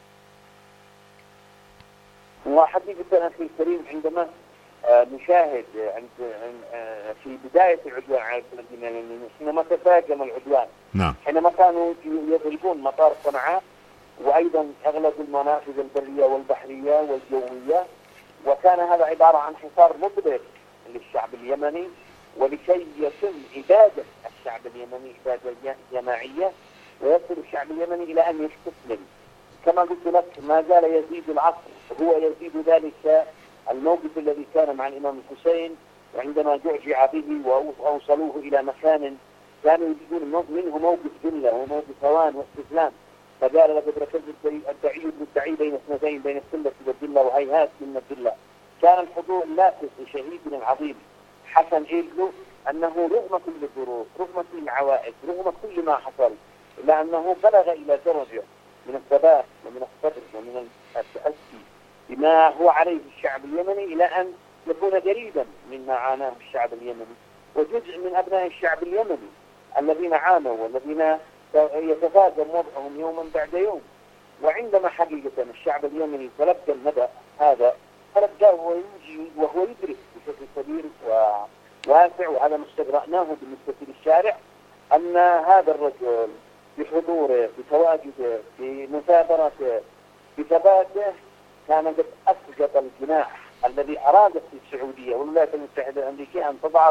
Speaker 10: وحقيقة أخي الكريم، عندما نشاهد عند في بداية العدوان على الفلسطينيين حينما تفاقم العدوان، نعم. حينما كانوا يضربون مطار صنعاء وأيضا أغلب المنافذ البرية والبحرية والجوية، وكان هذا عبارة عن حصار مطلق للشعب اليمني، ولكي يتم إبادة الشعب اليمني إبادة جماعية ويصل الشعب اليمني إلى أن يستسلم. كما قلت لك ما زال يزيد العصر، هو يزيد ذلك الموقف الذي كان مع الإمام الحسين، وعندما جعجع به وأوصلوه إلى مكان كانوا يجدون منه موقف ذلة وموقف هوان واستسلام، فقال لقد ركزت الدعي المدعي بين اثنتين، بين السلة والذلة وهيهات من الذلة. كان الحضور اللافت لشهيدنا العظيم حسن إيرلو أنه رغم كل الظروف، رغم كل العوائد، رغم كل ما حصل، إلا أنه بلغ إلى درجة من الثبات ومن الصبر ومن التأسي بما هو عليه الشعب اليمني، إلى أن يكون قريبا مما عاناه الشعب اليمني، وجزء من أبناء الشعب اليمني الذين عانوا والذين يتفاقم وضعهم يوما بعد يوم. وعندما حقيقة الشعب اليمني تلقى الندى هذا، تلقاه وهو يدرك بشكل كبير وواسع، وهذا ما استقرأناه بالنسبة للشارع، أن هذا الرجل بحضوره، بتواجده، بمثابرته، بثباته، كان قد أسقط الجناح الذي أرادت السعودية والولايات المتحدة الأمريكية أن تضعه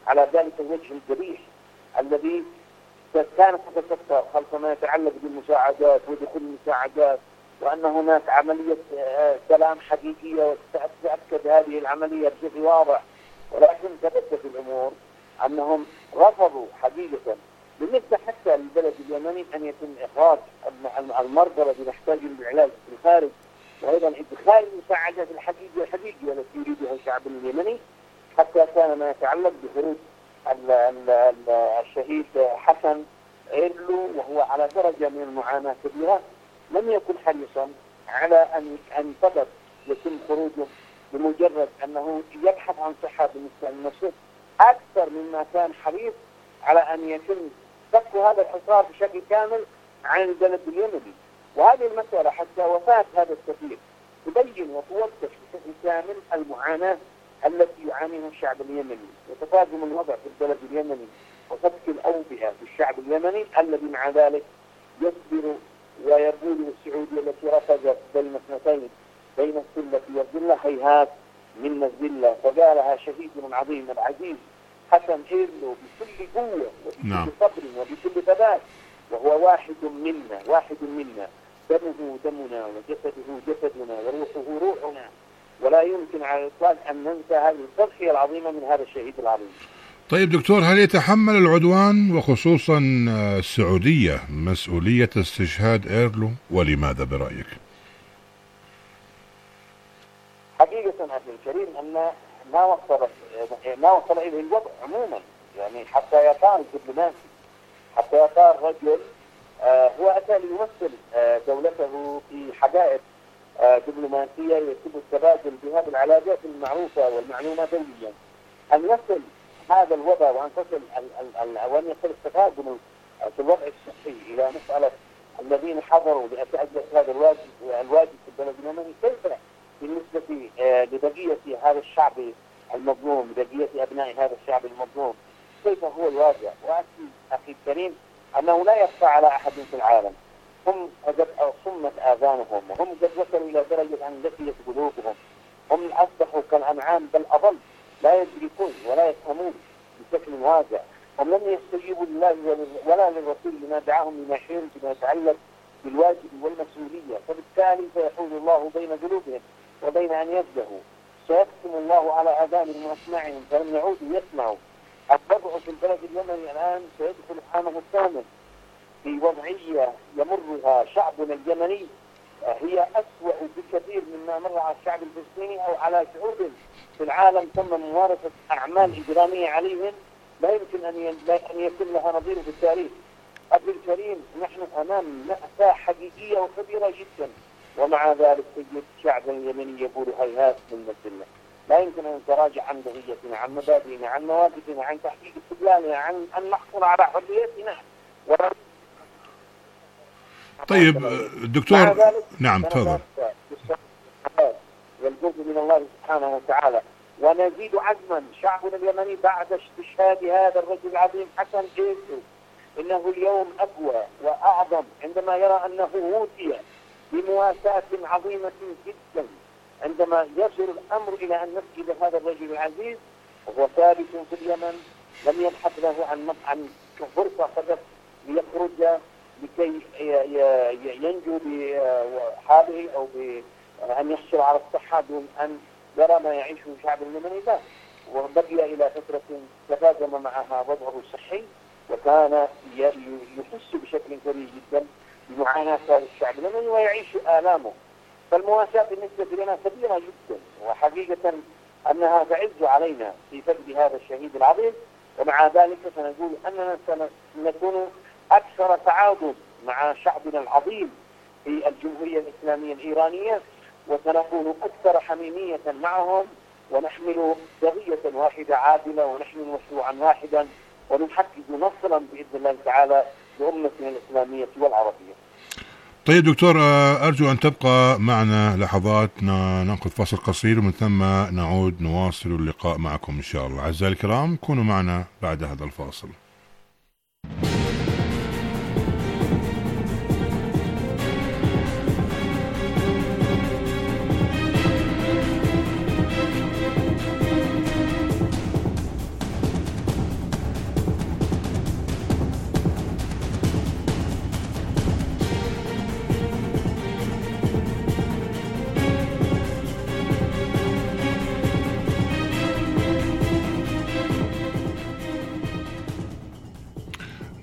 Speaker 10: على ذلك الوجه القبيح الذي كانت تتكثر خلف ما يتعلق بالمساعدات ودخول المساعدات، وأن هناك عملية سلام حقيقية وتتأكد هذه العملية بشكل واضح، ولكن تبدت الأمور أنهم رفضوا حقيقة بالنسبة حتى للبلد اليمني أن يتم إخراج المرضى الذين يحتاجون للعلاج في الخارج، وأيضا إدخال المساعدات الحقيقية الحقيقية التي يريدها الشعب اليمني، حتى كان ما يتعلق بخروج الشهيد حسن إيرلو وهو على درجة من المعاناة كبيرة، لم يكن حريصا على أن أن سبب يتم خروجه بمجرد أنه يبحث عن صحة بالنسبة لنفسه، أكثر مما كان حريص على أن يتم فك هذا الحصار بشكل كامل عن البلد اليمني. وهذه المسألة حتى وفاة هذا السفير تبين وتوضح بشكل كامل المعاناة التي يعانيها الشعب اليمني، وتفاقم الوضع في البلد اليمني وفك الأوبئة بالشعب اليمني الذي مع ذلك يصبر ويقول السعودية التي رفضت بين اثنتين بين السلة والذلة هيهات من الذلة، فقالها شهيدنا العظيم العزيز حسن إيرلو بكل قوة وبكل نعم. صبر وبكل ثبات، وهو واحد منا واحد منا دمه دمنا وجسده جسدنا وروحه روحنا، ولا يمكن على الإطلاق أن ننسى هذه التضحية العظيمة من هذا الشهيد العظيم.
Speaker 7: طيب دكتور، هل يتحمل العدوان وخصوصا السعودية مسؤولية استشهاد إيرلو، ولماذا برأيك؟
Speaker 10: حقيقة أخي الكريم أن ما وصل ما وصل إليه الوضع عموما، يعني حتى يطار الدبلوماسي، حتى يطار رجل آه هو أتى ليمثل آه دولته في حدائق آه دبلوماسية يتم التبادل بهذه العلاقات المعروفة والمعلومة دوليا، أن يصل هذا الوضع وأن تصل وأن يصل التفاهم في الوضع الصحي إلى مسألة الذين حضروا لأداء هذا الواجب الواجب في البلد اليمني، كيف بالنسبة آه لبقية هذا الشعب المظلوم، بقية أبناء هذا الشعب المظلوم، كيف هو الواقع؟ وأكيد أخي الكريم أنه لا يخفى على أحد في العالم، هم قد صمت آذانهم، وهم قد وصلوا إلى درجة أن لفيت قلوبهم، هم أصبحوا كالأنعام بل أضل، لا يدركون ولا يفهمون بشكل واقع، هم لم يستجيبوا لله ولا للرسول لما دعاهم لما حين فيما يتعلق بالواجب والمسؤولية، فبالتالي سيحول الله بين قلوبهم وبين أن يفقهوا، سيختم الله على آذانهم وأسماعهم فلم يعودوا يسمعوا. الوضع في البلد اليمني الآن سيدخل عامه الثامن في وضعية يمرها شعبنا اليمني هي أسوأ بكثير مما مر على الشعب الفلسطيني أو على شعوب في العالم تم ممارسة أعمال إجرامية عليهم لا يمكن أن يكون لها نظير في التاريخ. أخي الكريم، نحن أمام مأساة حقيقية وكبيرة جدا، ومع ذلك تجد الشعب اليمني يقول هيهات من الذلة، لا يمكن أن نتراجع عن بقيتنا، عن مبادئنا، عن مواقفنا، عن تحقيق استقلالنا، عن أن نحصل على حريتنا.
Speaker 7: طيب دكتور، نعم تفضل.
Speaker 10: والجزء من الله سبحانه وتعالى، ونزيد عزما شعبنا اليمني بعد استشهاد هذا الرجل العظيم حسن إيرلو، إنه اليوم أقوى وأعظم عندما يرى أنه أوتي بمواساة عظيمة جدا، عندما يصل الأمر إلى أن نفقد هذا الرجل العزيز وهو ثابت في اليمن، لم يبحث له عن عن فرصة فقط ليخرج لكي ينجو بحاله أو بأن يحصل على الصحة دون أن يرى ما يعيشه الشعب اليمني، لا، وبقي إلى فترة تفاقم معها وضعه الصحي، وكان يحس بشكل كبير جدا بمعاناة هذا الشعب اليمني ويعيش آلامه. فالمواساة بالنسبة لنا كبيرة جدا، وحقيقة أنها تعز علينا في فقد هذا الشهيد العظيم، ومع ذلك سنقول أننا سنكون أكثر تعاضد مع شعبنا العظيم في الجمهورية الإسلامية الإيرانية، وسنكون أكثر حميمية معهم، ونحمل قضية واحدة عادلة، ونحمل مشروعا واحدا، ونحقق نصرا بإذن الله تعالى لأمتنا الإسلامية والعربية.
Speaker 7: طيب دكتور، أرجو أن تبقى معنا لحظات نأخذ فاصل قصير، ومن ثم نعود نواصل اللقاء معكم إن شاء الله. أعزائي الكرام، كونوا معنا بعد هذا الفاصل.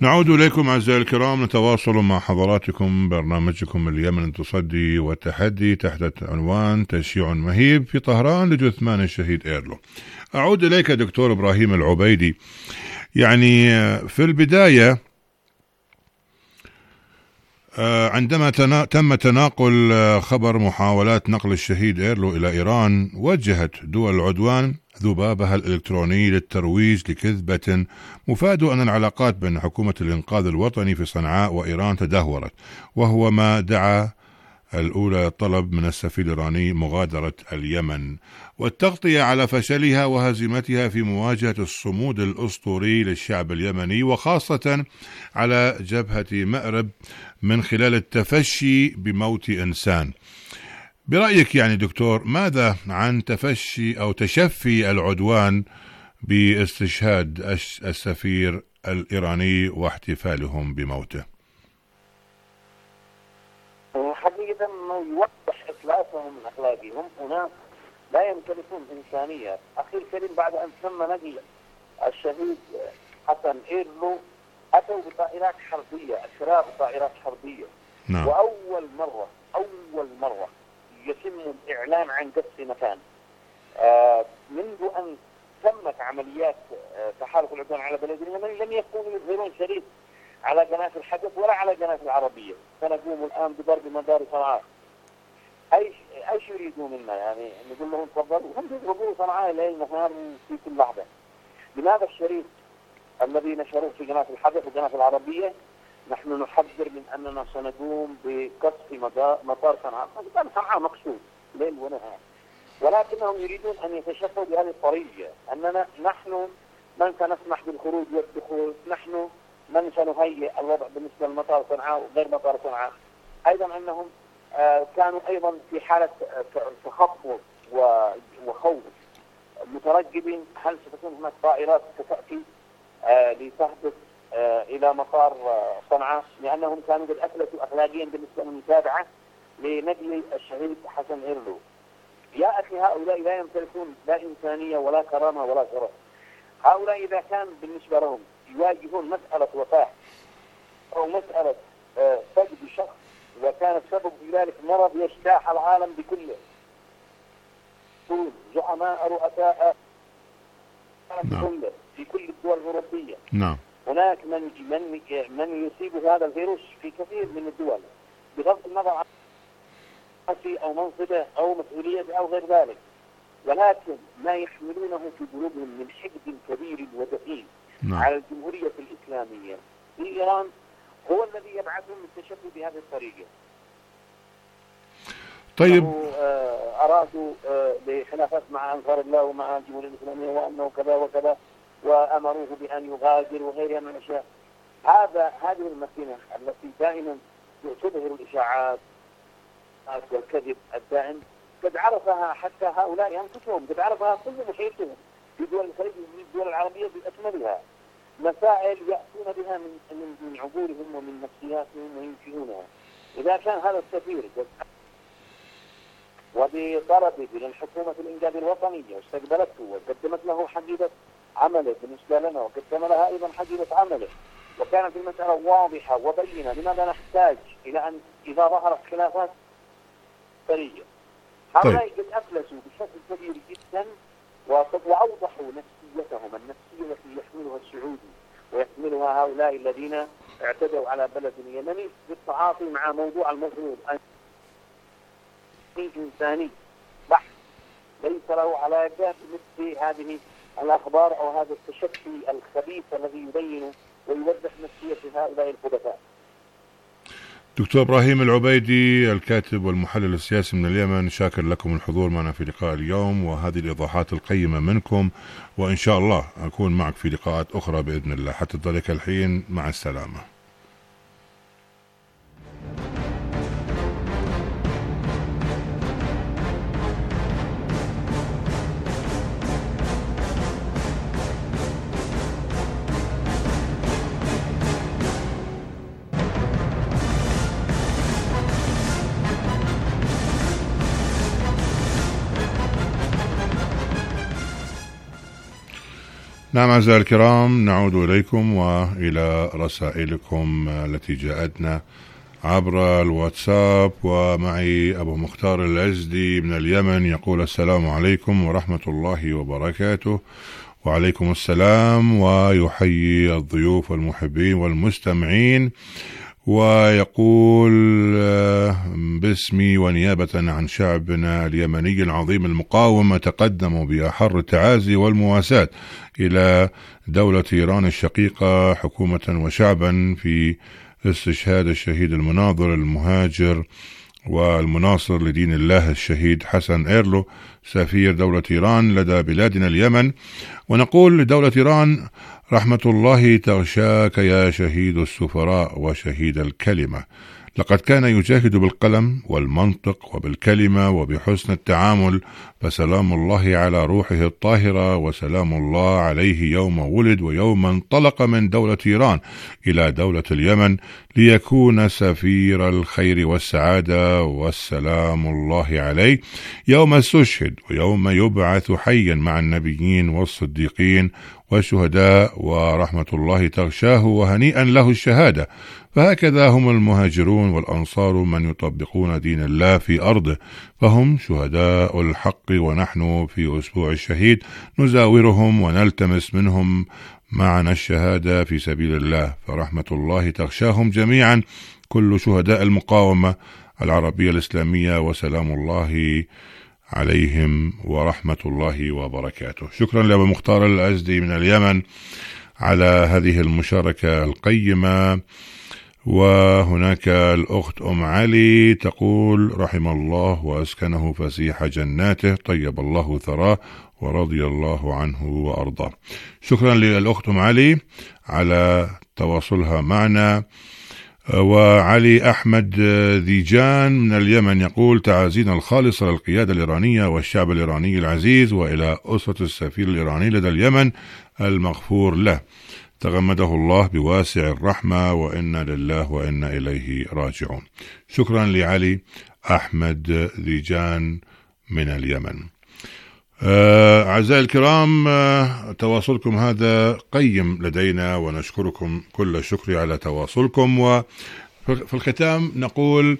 Speaker 7: نعود إليكم أعزائي الكرام، نتواصل مع حضراتكم برنامجكم اليمن تصدي والتحدي تحت عنوان تشييع مهيب في طهران لجثمان الشهيد إيرلو. أعود إليك دكتور إبراهيم العبيدي. يعني في البداية عندما تم تناقل خبر محاولات نقل الشهيد إيرلو إلى إيران، وجهت دول العدوان ذبابها الإلكتروني للترويج لكذبة مفاد أن العلاقات بين حكومة الإنقاذ الوطني في صنعاء وإيران تدهورت، وهو ما دعا الأولى طلب من السفير الإيراني مغادرة اليمن والتغطية على فشلها وهزيمتها في مواجهة الصمود الأسطوري للشعب اليمني، وخاصة على جبهة مأرب من خلال التفشي بموت إنسان. برأيك يعني دكتور، ماذا عن تفشي أو تشفي العدوان باستشهاد السفير الإيراني واحتفالهم بموته؟
Speaker 10: حقيقة ما يوضح إخلاصهم من أخلاقهم. هناك لا يمتلكون إنسانية. أخي الكريم، بعد أن تم نقل الشهيد حسن إيرلو أتوا بطائرات حربية، أشراف طائرات حربية. نعم. وأول مرة أول مرة يتم الإعلان عن قصف مكان. آه منذ أن تمت عمليات آه تحالف العدوان على بلد اليمن لم يكونوا يظهرون شريك على قناة الحدث ولا على قناة العربية. سنقوم الآن بضرب مدار صنعاء. أي ايش يريدون منا؟ يعني نقول لهم تفضلوا، هم يضربون صنعاء ليل نهار في كل لحظة. لماذا الشريك الذي نشروه في قناة الحدث وقناة العربية نحن نحذر من أننا سنقوم بقصف مطار صنعاء؟ مطار صنعاء مقصود ليل ونهار، ولكنهم يريدون أن يتشفوا بهذه الطريقة أننا نحن من سنسمح بالخروج والدخول، نحن من سنهيئ الوضع بالنسبة لمطار صنعاء وغير مطار صنعاء. أيضا أنهم آه كانوا أيضا في حالة تخفض وخوف مترقبين هل ستكون هناك طائرات ستأتي آه لتهبط آه إلى مطار آه صنعاء، لأنهم كانوا قد أفلسوا أخلاقيا بالنسبة للمتابعة لنقل الشهيد حسن إيرلو. يا أخي، هؤلاء لا يمتلكون لا إنسانية ولا كرامة ولا شرف. هؤلاء إذا كان بالنسبة لهم يواجهون مسألة وفاة أو مسألة آه فقد شخص وكان السبب في ذلك مرض يجتاح العالم بكله، زعماء رؤساء نعم. في كل الدول الأوروبية نعم. هناك من من من يصيب هذا الفيروس في كثير من الدول بغض النظر عن أو منصبه أو مسؤوليته أو غير ذلك، ولكن ما يحملونه في قلوبهم من حقد كبير ودقيق نعم. على الجمهورية الإسلامية في إيران هو الذي يبعثهم للتشفي بهذه الطريقة.
Speaker 7: طيب
Speaker 10: أرادوا بخلافات مع أنصار الله ومع الجمهورية الإسلامية وأنه كذا وكذا وأمروه بأن يغادر وغيرها من الأشياء. هذا هذه الماكينة التي دائما تظهر الإشاعات والكذب الدائم قد عرفها حتى هؤلاء أنفسهم، قد عرفها كل محيطهم في دول الخليج وفي الدول العربية بأكملها. مسائل يأتون بها من من عقولهم ومن نفسياتهم وينشئونها. إذا كان هذا السفير وبطلبه للحكومة الإنجاز الوطنية واستقبلته وقدمت له حقيقة عمله بالنسبة لنا وقدم لها أيضا حقيقة عمله وكانت المسألة واضحة وبينة، لماذا نحتاج إلى أن إذا ظهرت خلافات سرية؟ هؤلاء قد أفلسوا بشكل كبير جدا وأوضحوا نفسيتهم، النفسية التي يحملها السعودي ويحملها هؤلاء الذين اعتدوا على بلد يمني بالتعاطي مع موضوع المفروض إنساني بحت ليس له علاقة بمثل هذه الأخبار أو هذا التشكي الخبيث الذي يبين ويوضح نفسية هؤلاء الخبثاء.
Speaker 7: دكتور إبراهيم العبيدي الكاتب والمحلل السياسي من اليمن، شاكر لكم الحضور معنا في لقاء اليوم وهذه الإيضاحات القيمة منكم، وإن شاء الله أكون معك في لقاءات أخرى بإذن الله. حتى ذلك الحين مع السلامة. نعم أعزائي الكرام، نعود إليكم وإلى رسائلكم التي جاءتنا عبر الواتساب. ومعي أبو مختار الأزدي من اليمن يقول: السلام عليكم ورحمة الله وبركاته. وعليكم السلام، ويحيي الضيوف والمحبين والمستمعين، ويقول باسمي ونيابة عن شعبنا اليمني العظيم المقاوم أتقدم بأحر التعازي والمواساة إلى دولة إيران الشقيقة حكومة وشعبا في استشهاد الشهيد المناضل المهاجر والمناصر لدين الله الشهيد حسن إيرلو سفير دولة إيران لدى بلادنا اليمن. ونقول لدولة إيران: رحمة الله تغشاك يا شهيد السفراء وشهيد الكلمة، لقد كان يجاهد بالقلم والمنطق وبالكلمة وبحسن التعامل، فسلام الله على روحه الطاهرة وسلام الله عليه يوم ولد ويوم انطلق من دولة إيران إلى دولة اليمن ليكون سفير الخير والسعادة، والسلام الله عليه يوم استشهد ويوم يبعث حيا مع النبيين والصديقين والشهداء، ورحمة الله تغشاه وهنيئا له الشهادة. فهكذا هم المهاجرون والأنصار من يطبقون دين الله في أرضه، فهم شهداء الحق، ونحن في أسبوع الشهيد نزاورهم ونلتمس منهم معنا الشهادة في سبيل الله، فرحمة الله تغشاهم جميعا كل شهداء المقاومة العربية الإسلامية، وسلام الله عليهم ورحمة الله وبركاته. شكرا لأبو مختار الأزدي من اليمن على هذه المشاركة القيمة. وهناك الأخت أم علي تقول: رحم الله وأسكنه فسيح جناته، طيب الله ثراه ورضي الله عنه وأرضاه. شكرا للأخت أم علي على تواصلها معنا. وعلي أحمد ذيجان من اليمن يقول: تعازينا الخالصة للقيادة الإيرانية والشعب الإيراني العزيز، وإلى أسرة السفير الإيراني لدى اليمن المغفور له، تغمده الله بواسع الرحمة، وإنا لله وإنا إليه راجعون. شكرا لعلي أحمد ذيجان من اليمن. آه، أعزائي الكرام، آه، تواصلكم هذا قيم لدينا ونشكركم كل الشكر على تواصلكم. وفي الختام نقول: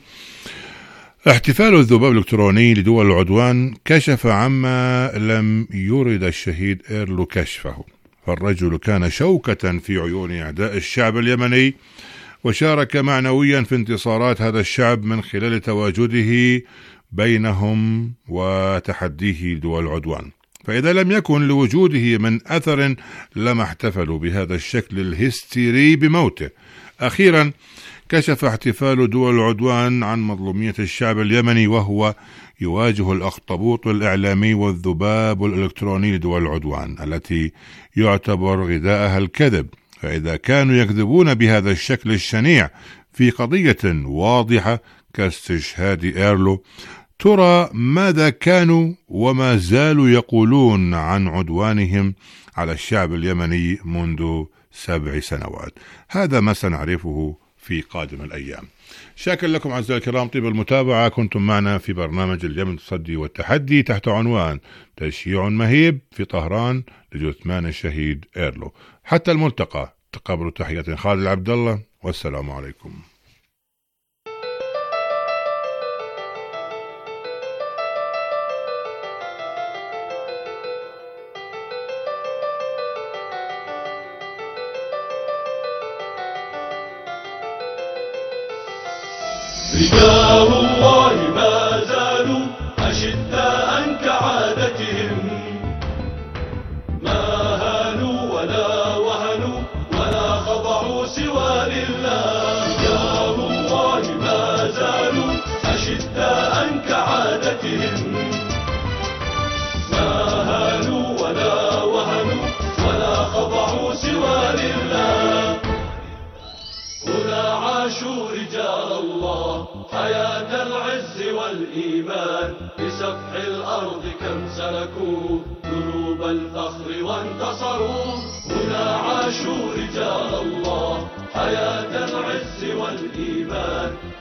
Speaker 7: احتفال الذباب الإلكتروني لدول العدوان كشف عما لم يرد الشهيد إيرلو كشفه، فالرجل كان شوكة في عيون أعداء الشعب اليمني، وشارك معنويا في انتصارات هذا الشعب من خلال تواجده بينهم وتحديه دول العدوان. فإذا لم يكن لوجوده من أثر لما احتفلوا بهذا الشكل الهستيري بموته. أخيرا كشف احتفال دول العدوان عن مظلومية الشعب اليمني، وهو يواجه الأخطبوط الإعلامي والذباب الإلكتروني لدول العدوان التي يعتبر غذاءها الكذب. فإذا كانوا يكذبون بهذا الشكل الشنيع في قضية واضحة كاستشهاد إيرلو، ترى ماذا كانوا وما زالوا يقولون عن عدوانهم على الشعب اليمني منذ سبع سنوات؟ هذا ما سنعرفه في قادم الأيام. شاكر لكم أعزائي الكرام طيب المتابعة. كنتم معنا في برنامج اليمن تصدي والتحدي تحت عنوان تشييع مهيب في طهران لجثمان الشهيد إيرلو. حتى الملتقى، تقبلوا تحية خالد عبد الله، والسلام عليكم.
Speaker 11: رجال الله ما زالوا أشداء كعادتهم، ما هانوا ولا وهنوا ولا خضعوا سوى لله. رجال الله ما زالوا أشداء كعادتهم، ما هانوا ولا وهنوا ولا خضعوا سوى لله. هنا عاشوا رجال الله حياة العز والإيمان، بسفح الأرض كم سلكوا دروب الفخر وانتصروا. هنا عاشوا رجال الله حياة العز والإيمان،